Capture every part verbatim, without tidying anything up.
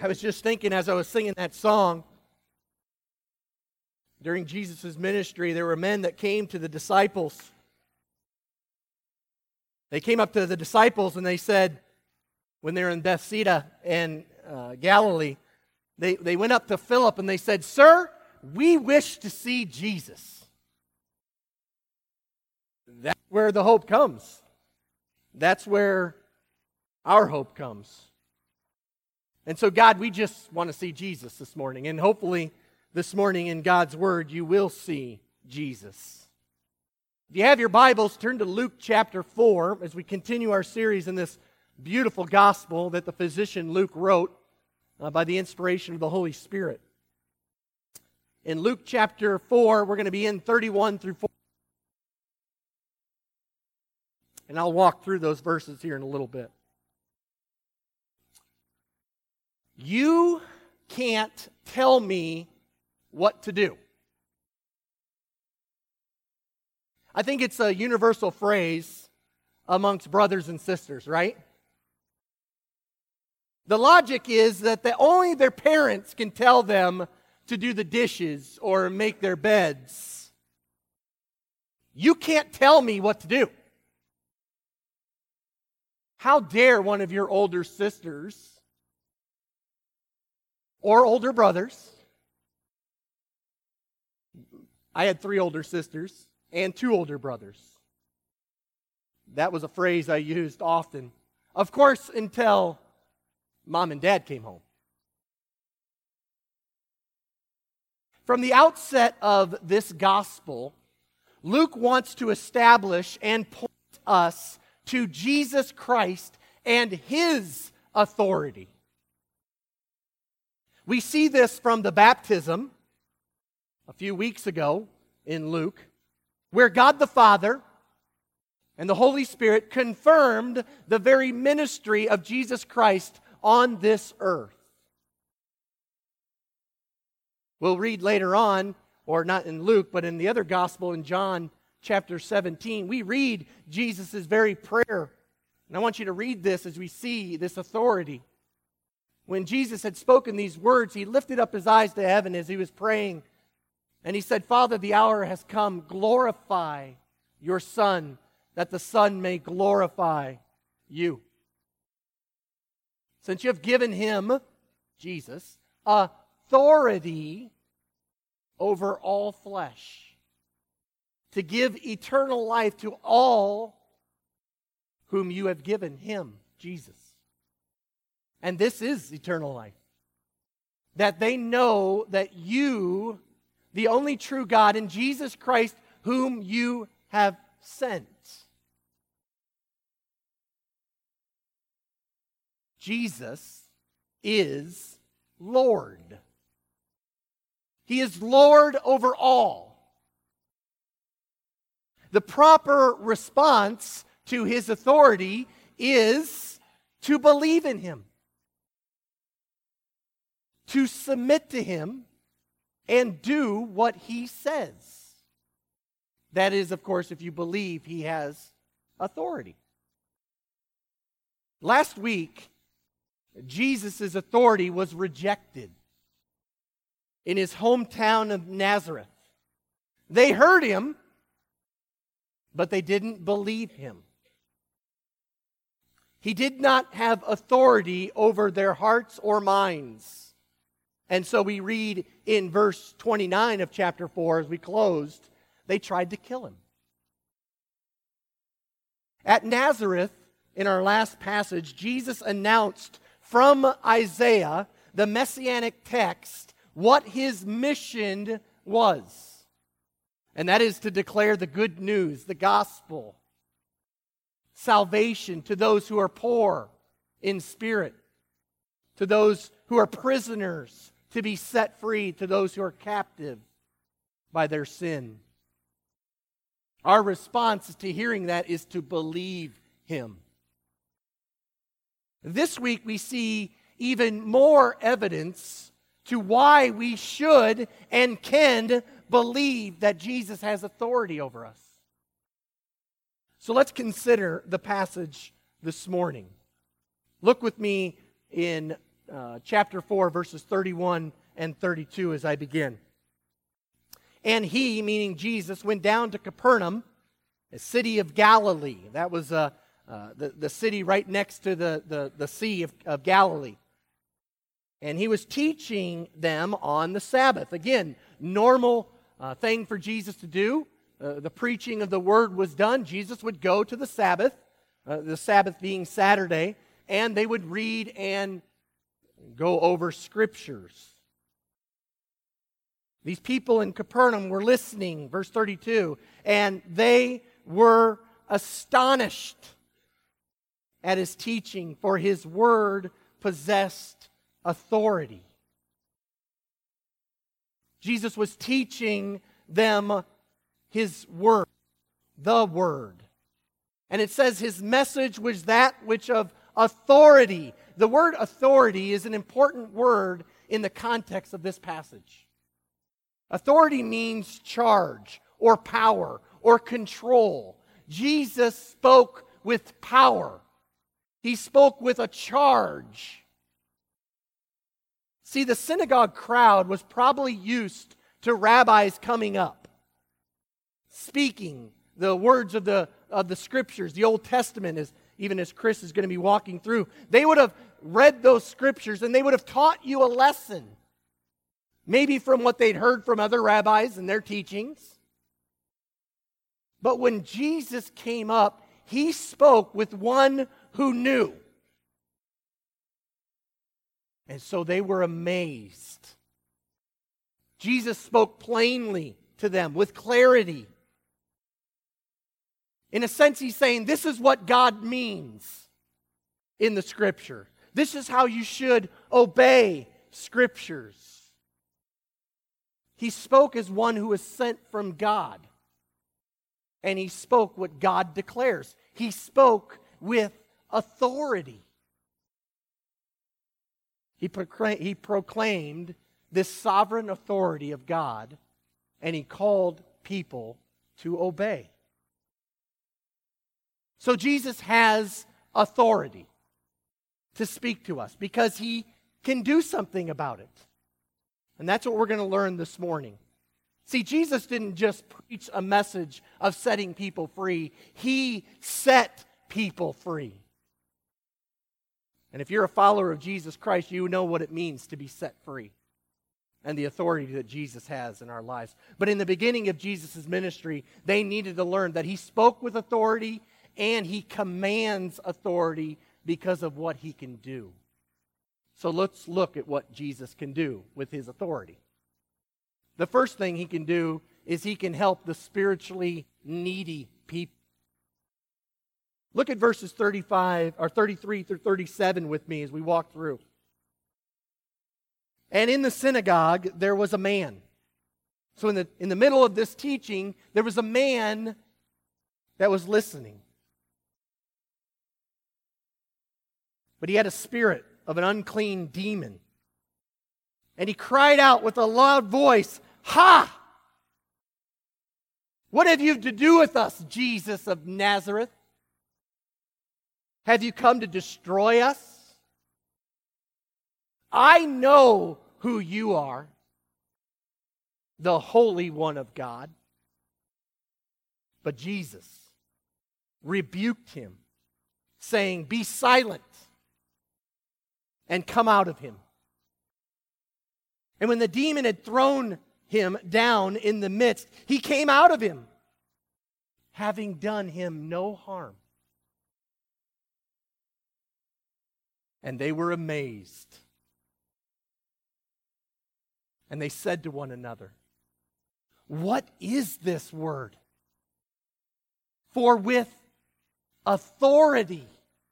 I was just thinking as I was singing that song, during Jesus' ministry, there were men that came to the disciples. They came up to the disciples and they said, when they were in Bethsaida and uh, Galilee, they, they went up to Philip and they said, "Sir, we wish to see Jesus." That's where the hope comes. That's where our hope comes. And so, God, we just want to see Jesus this morning. And hopefully, this morning in God's Word, you will see Jesus. If you have your Bibles, turn to Luke chapter four as we continue our series in this beautiful gospel that the physician Luke wrote uh, by the inspiration of the Holy Spirit. In Luke chapter four, we're going to be in thirty-one through forty. And I'll walk through those verses here in a little bit. You can't tell me what to do. I think it's a universal phrase amongst brothers and sisters, right? The logic is that the, only their parents can tell them to do the dishes or make their beds. You can't tell me what to do. How dare one of your older sisters or older brothers? I had three older sisters and two older brothers. That was a phrase I used often. Of course, until Mom and Dad came home. From the outset of this gospel, Luke wants to establish and point us to Jesus Christ and His authority. We see this from the baptism a few weeks ago in Luke, where God the Father and the Holy Spirit confirmed the very ministry of Jesus Christ on this earth. We'll read later on, or not in Luke, but in the other gospel in John chapter seventeen, we read Jesus' very prayer. And I want you to read this as we see this authority. When Jesus had spoken these words, He lifted up His eyes to heaven as He was praying. And He said, "Father, the hour has come. Glorify your Son, that the Son may glorify you. Since you have given Him," Jesus, "authority over all flesh, to give eternal life to all whom you have given Him," Jesus. And this is eternal life, that they know that you, the only true God, and Jesus Christ, whom you have sent. Jesus is Lord. He is Lord over all. The proper response to His authority is to believe in Him, to submit to Him, and do what He says. That is, of course, if you believe He has authority. Last week, Jesus' authority was rejected in His hometown of Nazareth. They heard Him, but they didn't believe Him. He did not have authority over their hearts or minds. And so we read in verse twenty-nine of chapter four, as we closed, they tried to kill Him. At Nazareth, in our last passage, Jesus announced from Isaiah, the messianic text, what His mission was. And that is to declare the good news, the gospel, salvation to those who are poor in spirit, to those who are prisoners, to be set free, to those who are captive by their sin. Our response to hearing that is to believe Him. This week we see even more evidence to why we should and can believe that Jesus has authority over us. So let's consider the passage this morning. Look with me in uh, chapter four, verses thirty-one and thirty-two as I begin. And he, meaning Jesus, went down to Capernaum, a city of Galilee. That was uh, uh, the, the city right next to the, the, the Sea of, of Galilee. And he was teaching them on the Sabbath. Again, normal uh, thing for Jesus to do. Uh, the preaching of the word was done. Jesus would go to the Sabbath, uh, the Sabbath being Saturday, and they would read and go over scriptures. These people in Capernaum were listening, verse thirty-two, and they were astonished at his teaching, for his word possessed authority. Jesus was teaching them his word, the word. And it says his message was that which of authority. The word authority is an important word in the context of this passage. Authority means charge or power or control. Jesus spoke with power. He spoke with a charge. See, the synagogue crowd was probably used to rabbis coming up, speaking the words of the, of the scriptures, the Old Testament, as, even as Chris is going to be walking through. They would have read those scriptures and they would have taught you a lesson. Maybe from what they'd heard from other rabbis and their teachings. But when Jesus came up, he spoke with one who knew. And so they were amazed. Jesus spoke plainly to them with clarity. In a sense, he's saying, this is what God means in the Scripture. This is how you should obey Scriptures. He spoke as one who was sent from God. And he spoke what God declares. He spoke with authority. He, procla- he proclaimed this sovereign authority of God, and he called people to obey. So Jesus has authority to speak to us because he can do something about it. And that's what we're going to learn this morning. See, Jesus didn't just preach a message of setting people free. He set people free. And if you're a follower of Jesus Christ, you know what it means to be set free and the authority that Jesus has in our lives. But in the beginning of Jesus' ministry, they needed to learn that he spoke with authority and he commands authority because of what he can do. So let's look at what Jesus can do with his authority. The first thing he can do is he can help the spiritually needy people. Look at verses thirty-five or thirty-three through thirty-seven with me as we walk through. And in the synagogue there was a man. So in the in the middle of this teaching, there was a man that was listening. But he had a spirit of an unclean demon. And he cried out with a loud voice, "Ha! What have you to do with us, Jesus of Nazareth? Have you come to destroy us? I know who you are, the Holy One of God." But Jesus rebuked him, saying, "Be silent and come out of him." And when the demon had thrown him down in the midst, he came out of him, having done him no harm. And they were amazed. And they said to one another, "What is this word? For with authority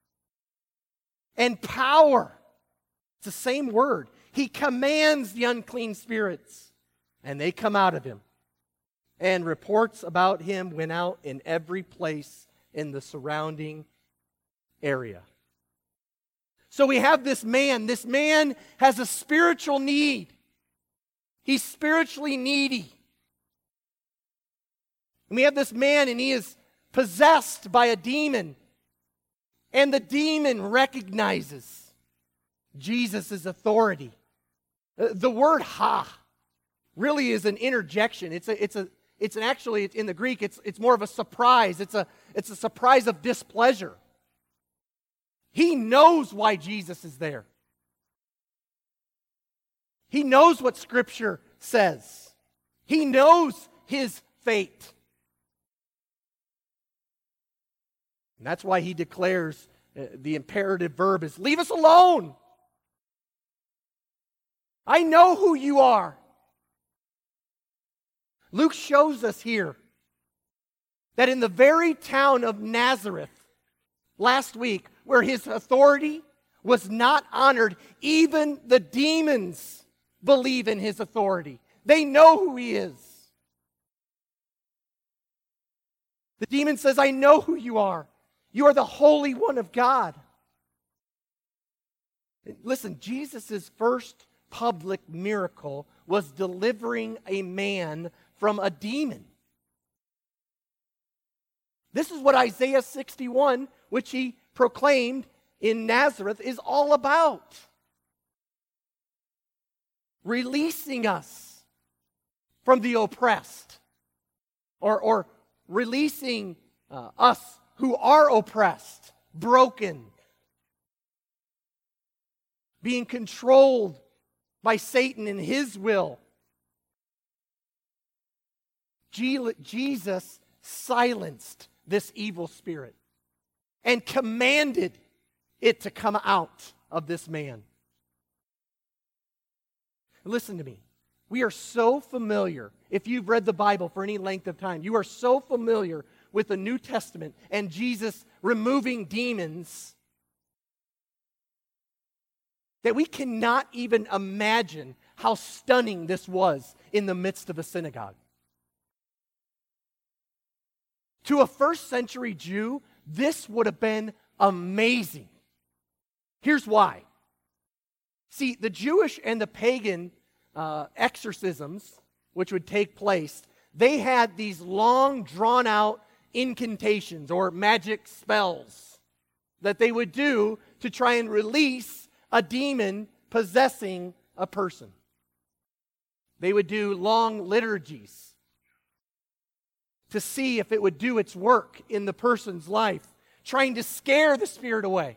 and power," it's the same word, he commands the unclean spirits, and they come out of him. And reports about him went out in every place in the surrounding area. So we have this man. This man has a spiritual need. He's spiritually needy. And we have this man, and he is possessed by a demon. And the demon recognizes Jesus' authority. Uh, The word ha really is an interjection. It's a, it's a, it's an actually it's in the Greek. It's it's more of a surprise. It's a it's a surprise of displeasure. He knows why Jesus is there. He knows what Scripture says. He knows his fate. And that's why he declares uh, the imperative verb is, leave us alone. I know who you are. Luke shows us here that in the very town of Nazareth last week, where his authority was not honored, even the demons believe in his authority. They know who he is. The demon says, I know who you are. You are the Holy One of God. Listen, Jesus' first public miracle was delivering a man from a demon. This is what Isaiah sixty-one, which he proclaimed in Nazareth, is all about. Releasing us from the oppressed, or, or releasing uh, us who are oppressed, broken, being controlled by Satan and his will. Jesus silenced this evil spirit and commanded it to come out of this man. Listen to me. We are so familiar, if you've read the Bible for any length of time, you are so familiar with the New Testament and Jesus removing demons that we cannot even imagine how stunning this was in the midst of a synagogue. To a first century Jew, this would have been amazing. Here's why. See, the Jewish and the pagan uh, exorcisms, which would take place, they had these long, drawn-out incantations or magic spells that they would do to try and release a demon possessing a person. They would do long liturgies to see if it would do its work in the person's life, trying to scare the spirit away.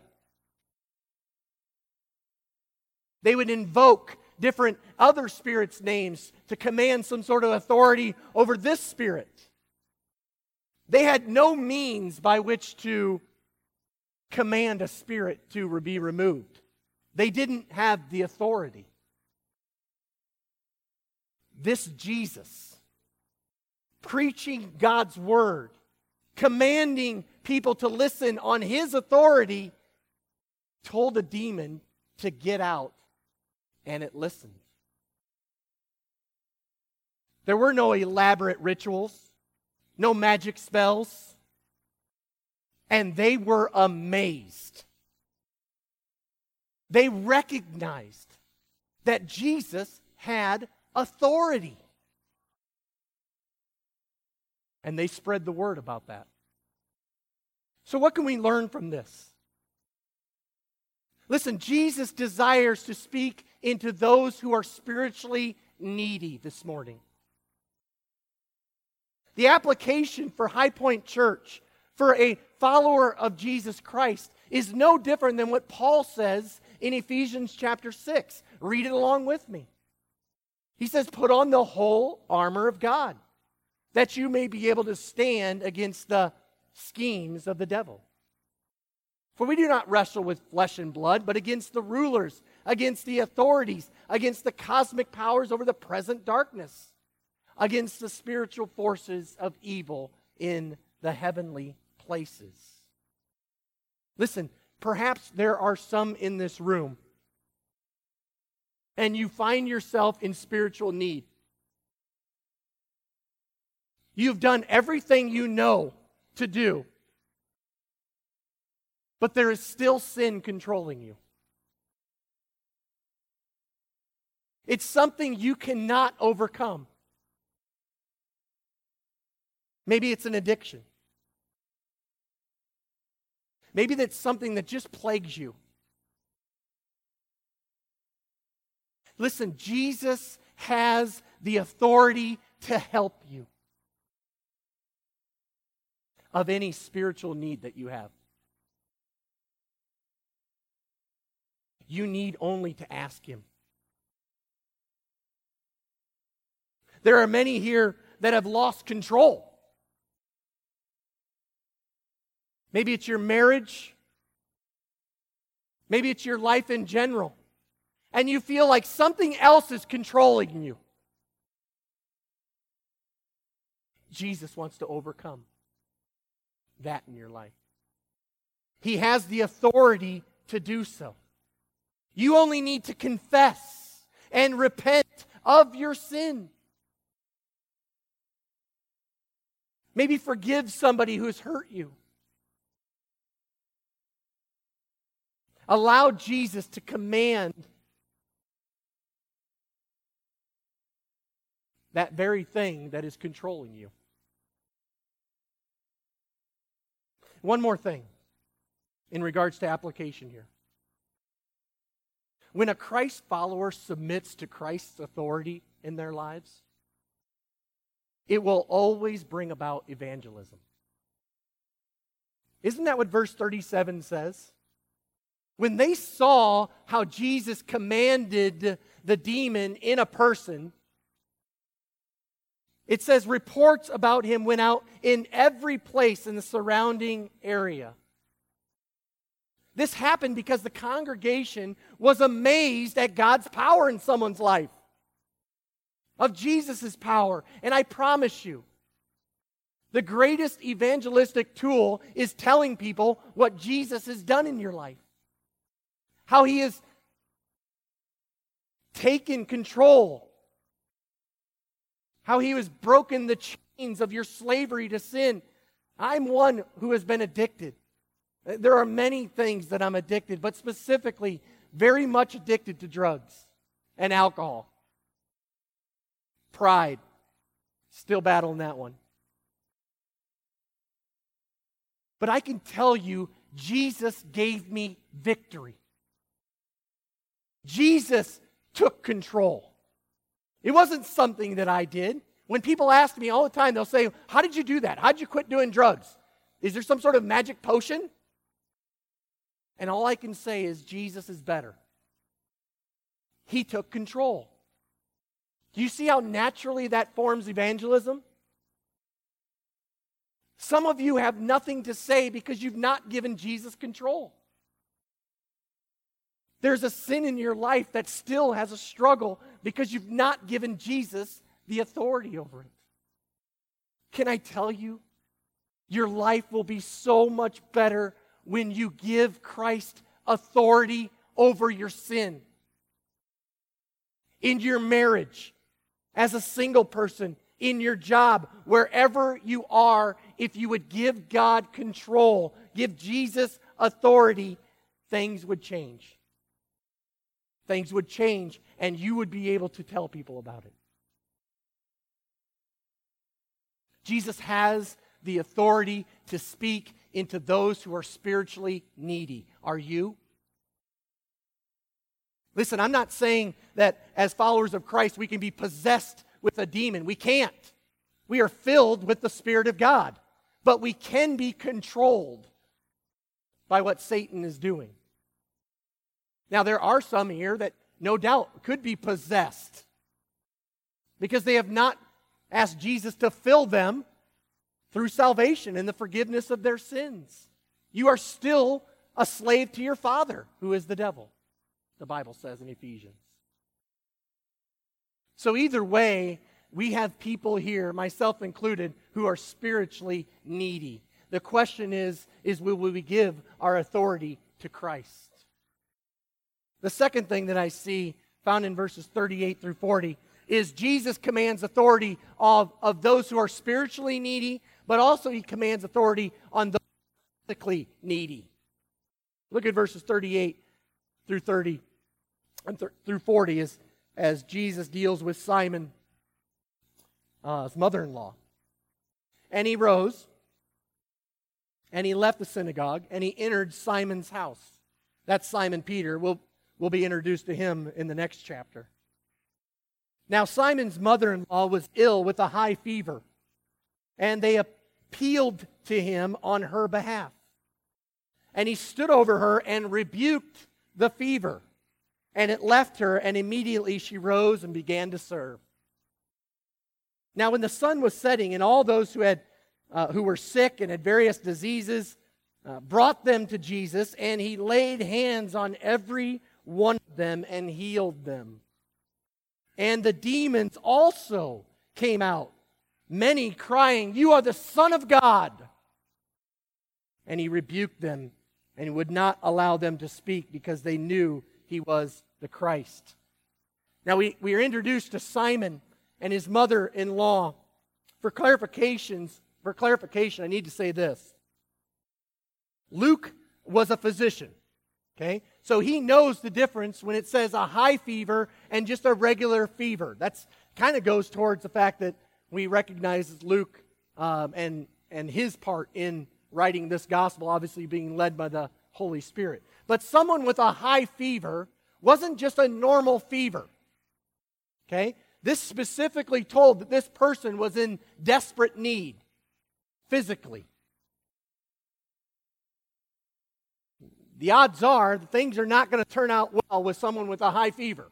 They would invoke different other spirits' names to command some sort of authority over this spirit. They had no means by which to command a spirit to be removed. They didn't have the authority. This Jesus, preaching God's word, commanding people to listen on his authority, told a demon to get out, and it listened. There were no elaborate rituals, no magic spells, and they were amazed. They recognized that Jesus had authority. And they spread the word about that. So what can we learn from this? Listen, Jesus desires to speak into those who are spiritually needy this morning. The application for High Point Church, for a follower of Jesus Christ, is no different than what Paul says in Ephesians chapter six. Read it along with me. He says, put on the whole armor of God, that you may be able to stand against the schemes of the devil. For we do not wrestle with flesh and blood, but against the rulers, against the authorities, against the cosmic powers over the present darkness, against the spiritual forces of evil in the heavenly places. Listen, perhaps there are some in this room, and you find yourself in spiritual need. You've done everything you know to do, but there is still sin controlling you. It's something you cannot overcome. Maybe it's an addiction. Maybe that's something that just plagues you. Listen, Jesus has the authority to help you of any spiritual need that you have. You need only to ask Him. There are many here that have lost control. Maybe it's your marriage. Maybe it's your life in general. And you feel like something else is controlling you. Jesus wants to overcome that in your life. He has the authority to do so. You only need to confess and repent of your sin. Maybe forgive somebody who has hurt you. Allow Jesus to command that very thing that is controlling you. One more thing in regards to application here. When a Christ follower submits to Christ's authority in their lives, it will always bring about evangelism. Isn't that what verse thirty-seven says? When they saw how Jesus commanded the demon in a person, it says reports about him went out in every place in the surrounding area. This happened because the congregation was amazed at God's power in someone's life, of Jesus' power. And I promise you, the greatest evangelistic tool is telling people what Jesus has done in your life. How He has taken control. How He has broken the chains of your slavery to sin. I'm one who has been addicted. There are many things that I'm addicted, but specifically very much addicted to drugs and alcohol. Pride. Still battling that one. But I can tell you, Jesus gave me victory. Jesus took control. It wasn't something that I did. When people ask me all the time, they'll say, how did you do that? How did you quit doing drugs? Is there some sort of magic potion? And all I can say is Jesus is better. He took control. Do you see how naturally that forms evangelism? Some of you have nothing to say because you've not given Jesus control. There's a sin in your life that still has a struggle because you've not given Jesus the authority over it. Can I tell you, your life will be so much better when you give Christ authority over your sin. In your marriage, as a single person, in your job, wherever you are, if you would give God control, give Jesus authority, things would change. Things would change, and you would be able to tell people about it. Jesus has the authority to speak into those who are spiritually needy. Are you? Listen, I'm not saying that as followers of Christ we can be possessed with a demon. We can't. We are filled with the Spirit of God. But we can be controlled by what Satan is doing. Now, there are some here that no doubt could be possessed because they have not asked Jesus to fill them through salvation and the forgiveness of their sins. You are still a slave to your father, who is the devil, the Bible says in Ephesians. So either way, we have people here, myself included, who are spiritually needy. The question is, is will we give our authority to Christ? The second thing that I see found in verses thirty-eight through forty is Jesus commands authority of, of those who are spiritually needy, but also He commands authority on those physically needy. Look at verses thirty-eight through thirty and th- through forty as, as Jesus deals with Simon, uh, his mother-in-law. And he rose, and he left the synagogue, and he entered Simon's house. That's Simon Peter. We'll, we'll be introduced to him in the next chapter. Now Simon's mother-in-law was ill with a high fever, and they appealed to him on her behalf. And he stood over her and rebuked the fever, and it left her, and immediately she rose and began to serve. Now when the sun was setting, and all those who had uh, who were sick and had various diseases uh, brought them to Jesus, and he laid hands on every one of them and healed them. And the demons also came out, many crying, "You are the Son of God." And he rebuked them and would not allow them to speak because they knew he was the Christ. Now we, we are introduced to Simon and his mother-in-law. For clarifications, for clarification, I need to say this. Luke was a physician. Okay? So he knows the difference when it says a high fever and just a regular fever. That's kind of goes towards the fact that we recognize Luke um, and, and his part in writing this gospel, obviously being led by the Holy Spirit. But someone with a high fever wasn't just a normal fever. Okay? This specifically told that this person was in desperate need physically. The odds are that things are not going to turn out well with someone with a high fever.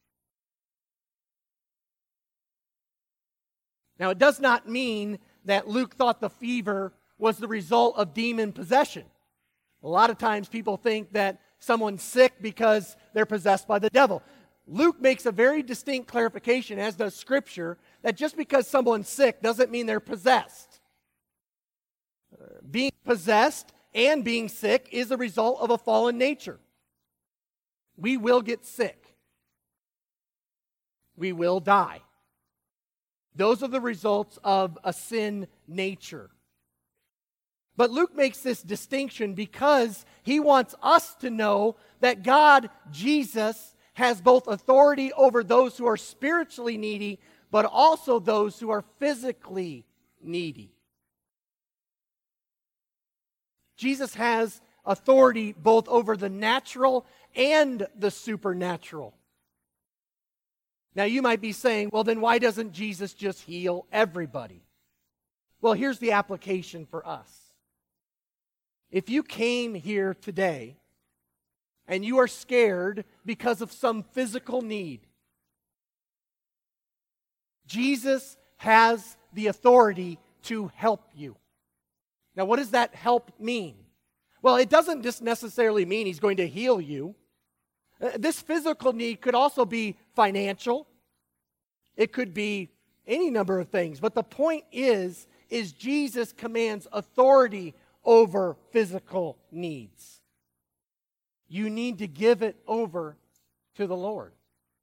Now, it does not mean that Luke thought the fever was the result of demon possession. A lot of times people think that someone's sick because they're possessed by the devil. Luke makes a very distinct clarification, as does Scripture, that just because someone's sick doesn't mean they're possessed. Uh, being possessed and being sick is a result of a fallen nature. We will get sick. We will die. Those are the results of a sin nature. But Luke makes this distinction because he wants us to know that God, Jesus, has both authority over those who are spiritually needy, but also those who are physically needy. Jesus has authority both over the natural and the supernatural. Now you might be saying, well then why doesn't Jesus just heal everybody? Well, here's the application for us. If you came here today and you are scared because of some physical need, Jesus has the authority to help you. Now, what does that help mean? Well, it doesn't just necessarily mean he's going to heal you. Uh, this physical need could also be financial. It could be any number of things. But the point is, is Jesus commands authority over physical needs. You need to give it over to the Lord.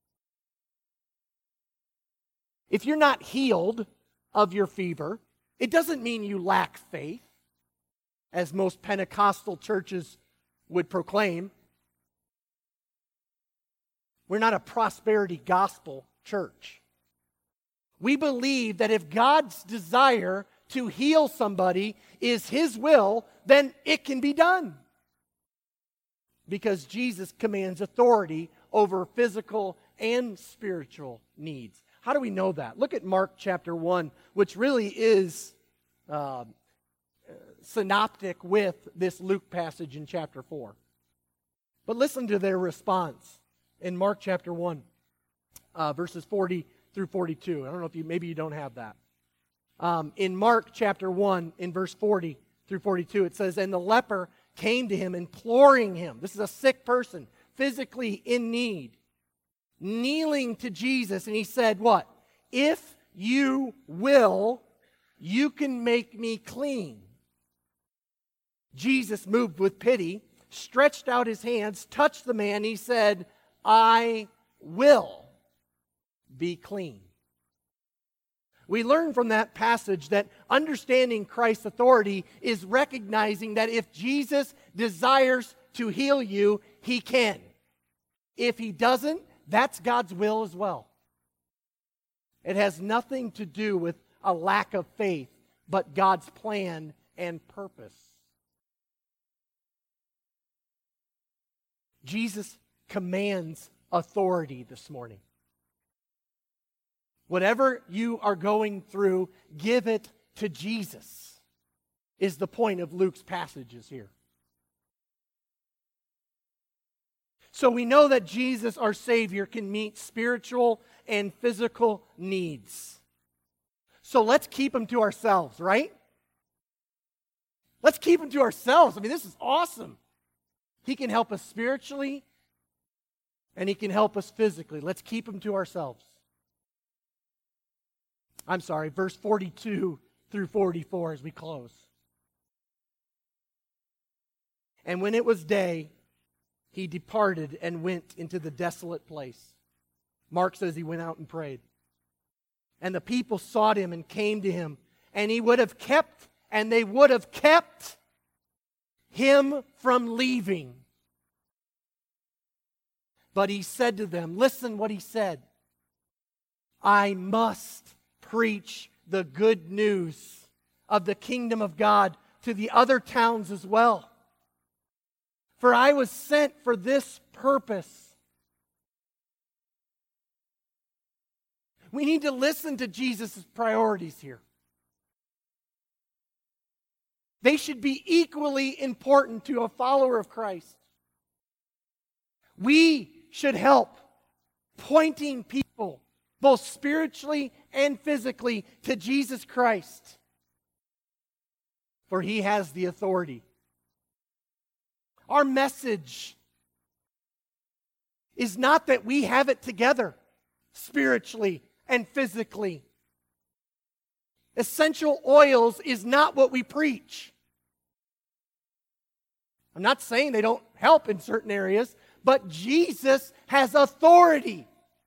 If you're not healed of your fever, it doesn't mean you lack faith, as most Pentecostal churches would proclaim. We're not a prosperity gospel church. We believe that if God's desire to heal somebody is His will, then it can be done. Because Jesus commands authority over physical and spiritual needs. How do we know that? Look at Mark chapter one, which really is uh, synoptic with this Luke passage in chapter four. But listen to their response in Mark chapter one, uh, verses forty through forty-two. I don't know if you, maybe you don't have that. Um, in Mark chapter one, in verse forty through forty-two, it says, "And the leper came to him, imploring him." This is a sick person, physically in need, kneeling to Jesus, and he said, what? "If you will, you can make me clean." Jesus, moved with pity, stretched out his hands, touched the man. He said, "I will be clean." We learn from that passage that understanding Christ's authority is recognizing that if Jesus desires to heal you, He can. If He doesn't, that's God's will as well. It has nothing to do with a lack of faith, but God's plan and purpose. Jesus commands authority this morning. Whatever you are going through, give it to Jesus, is the point of Luke's passages here. So we know that Jesus, our Savior, can meet spiritual and physical needs. So let's keep them to ourselves, right? Let's keep them to ourselves. I mean, this is awesome. He can help us spiritually, and He can help us physically. Let's keep them to ourselves. I'm sorry, verse forty-two through forty-four as we close. And when it was day, He departed and went into the desolate place. Mark says He went out and prayed. And the people sought Him and came to Him, and He would have kept, and they would have kept Him from leaving. But He said to them, listen what He said, I must preach the good news of the kingdom of God to the other towns as well. For I was sent for this purpose. We need to listen to Jesus' priorities here. They should be equally important to a follower of Christ. We should help pointing people, both spiritually and physically, to Jesus Christ. For He has the authority. Our message is not that we have it together spiritually and physically. Essential oils is not what we preach. I'm not saying they don't help in certain areas, but Jesus has authority.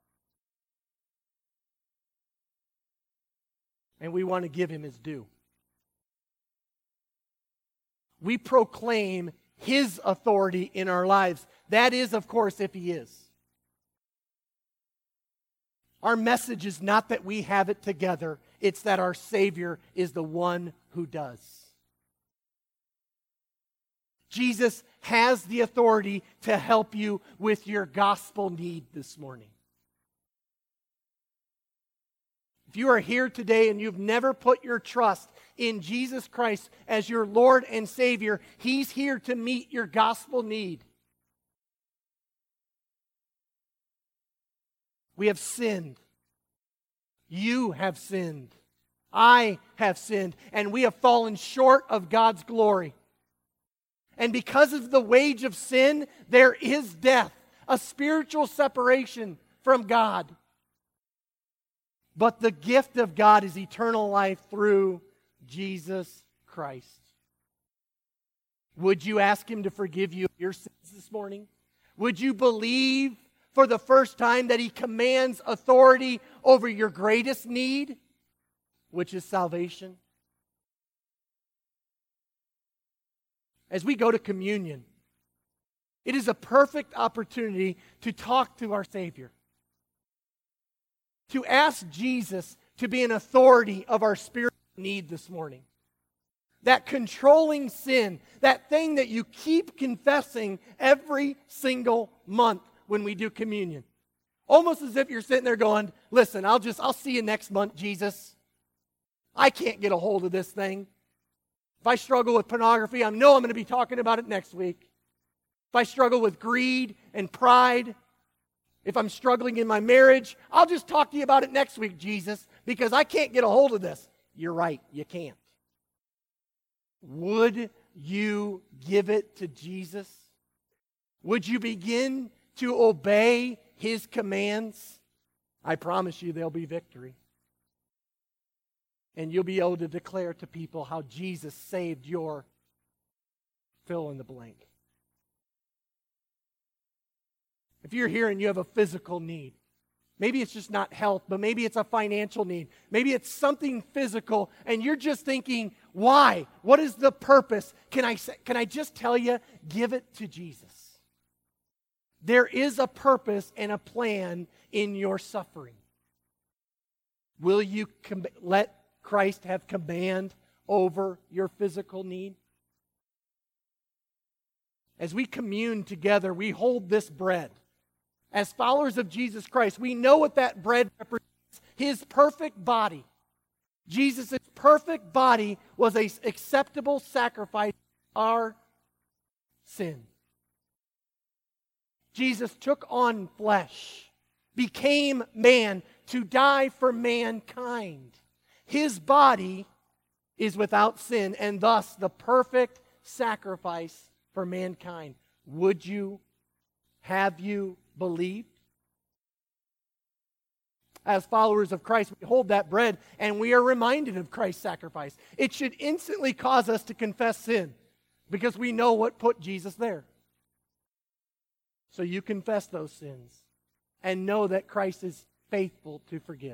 And we want to give Him His due. We proclaim His authority in our lives. That is, of course, if He is. Our message is not that we have it together. It's that our Savior is the one who does. Jesus has the authority to help you with your gospel need this morning. If you are here today and you've never put your trust in Jesus Christ as your Lord and Savior, He's here to meet your gospel need. We have sinned. You have sinned. I have sinned. And we have fallen short of God's glory. And because of the wage of sin, there is death, a spiritual separation from God. But the gift of God is eternal life through Jesus Christ. Would you ask Him to forgive you of your sins this morning? Would you believe for the first time that He commands authority over your greatest need, which is salvation? As we go to communion, it is a perfect opportunity to talk to our Savior. To ask Jesus to be an authority of our spiritual need this morning. That controlling sin, that thing that you keep confessing every single month when we do communion. Almost as if you're sitting there going, listen, I'll just, I'll see you next month, Jesus. I can't get a hold of this thing. If I struggle with pornography, I know I'm going to be talking about it next week. If I struggle with greed and pride, if I'm struggling in my marriage, I'll just talk to you about it next week, Jesus, because I can't get a hold of this. You're right, you can't. Would you give it to Jesus? Would you begin to obey His commands? I promise you there'll be victory. And you'll be able to declare to people how Jesus saved your fill in the blank. If you're here and you have a physical need, maybe it's just not health, but maybe it's a financial need. Maybe it's something physical, and you're just thinking, why? What is the purpose? Can I, can I just tell you, give it to Jesus. There is a purpose and a plan in your suffering. Will you com- let Christ have command over your physical need? As we commune together, we hold this bread. As followers of Jesus Christ, we know what that bread represents. his perfect body, Jesus' perfect body was an acceptable sacrifice for our sin. Jesus took on flesh, became man to die for mankind. His body is without sin and thus the perfect sacrifice for mankind. Would you, have you believed? As followers of Christ, we hold that bread and we are reminded of Christ's sacrifice. It should instantly cause us to confess sin because we know what put Jesus there. So you confess those sins and know that Christ is faithful to forgive.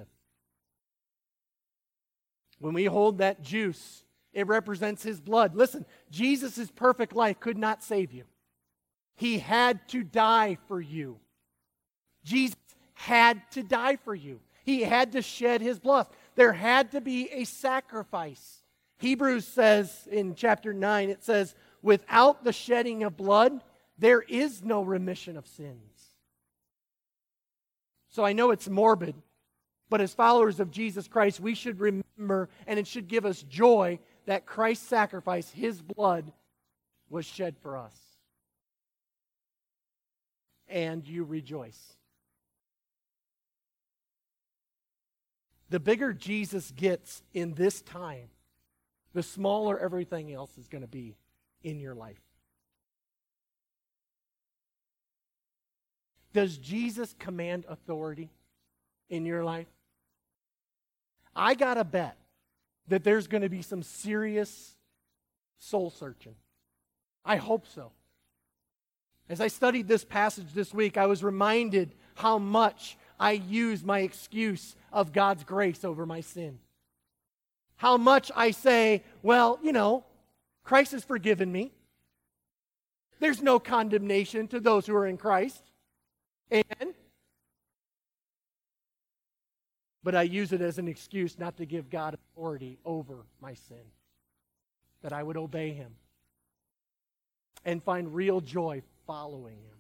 When we hold that juice, it represents his blood. Listen, Jesus' perfect life could not save you. He had to die for you. Jesus had to die for you. He had to shed his blood. There had to be a sacrifice. Hebrews says in chapter nine, it says, without the shedding of blood, there is no remission of sins. So I know it's morbid, but as followers of Jesus Christ, we should remember, and it should give us joy, that Christ's sacrifice, his blood, was shed for us. And you rejoice. The bigger Jesus gets in this time, the smaller everything else is going to be in your life. Does Jesus command authority in your life? I got to bet that there's going to be some serious soul searching. I hope so. As I studied this passage this week, I was reminded how much I use my excuse of God's grace over my sin. How much I say, well, you know, Christ has forgiven me. There's no condemnation to those who are in Christ. Amen. But I use it as an excuse not to give God authority over my sin. That I would obey him and find real joy following him.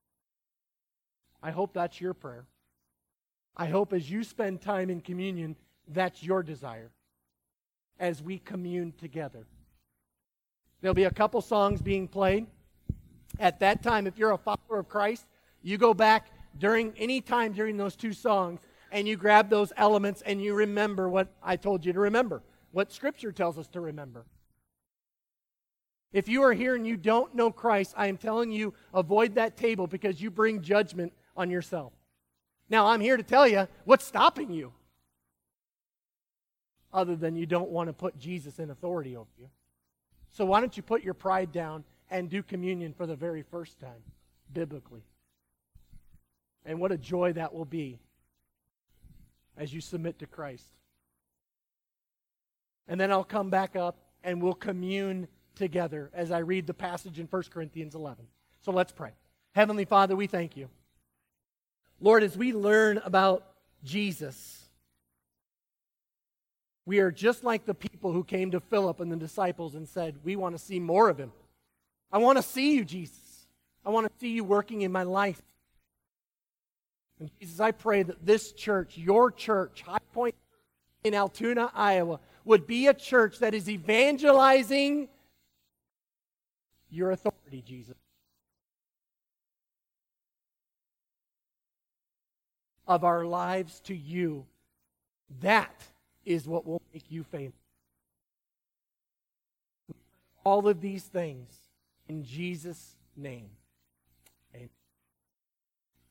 I hope that's your prayer. I hope as you spend time in communion, that's your desire as we commune together. There'll be a couple songs being played. At that time, if you're a follower of Christ, you go back during any time during those two songs and you grab those elements and you remember what I told you to remember, what Scripture tells us to remember. If you are here and you don't know Christ, I am telling you, avoid that table because you bring judgment on yourself. Now, I'm here to tell you what's stopping you, other than you don't want to put Jesus in authority over you. So why don't you put your pride down and do communion for the very first time, biblically. And what a joy that will be as you submit to Christ. And then I'll come back up and we'll commune together as I read the passage in First Corinthians eleven. So let's pray. Heavenly Father, we thank you. Lord, as we learn about Jesus, we are just like the people who came to Philip and the disciples and said, we want to see more of him. I want to see you, Jesus. I want to see you working in my life. And Jesus, I pray that this church, your church, High Point in Altoona, Iowa, would be a church that is evangelizing your authority, Jesus. Of our lives to you. That is what will make you famous. All of these things in Jesus' name.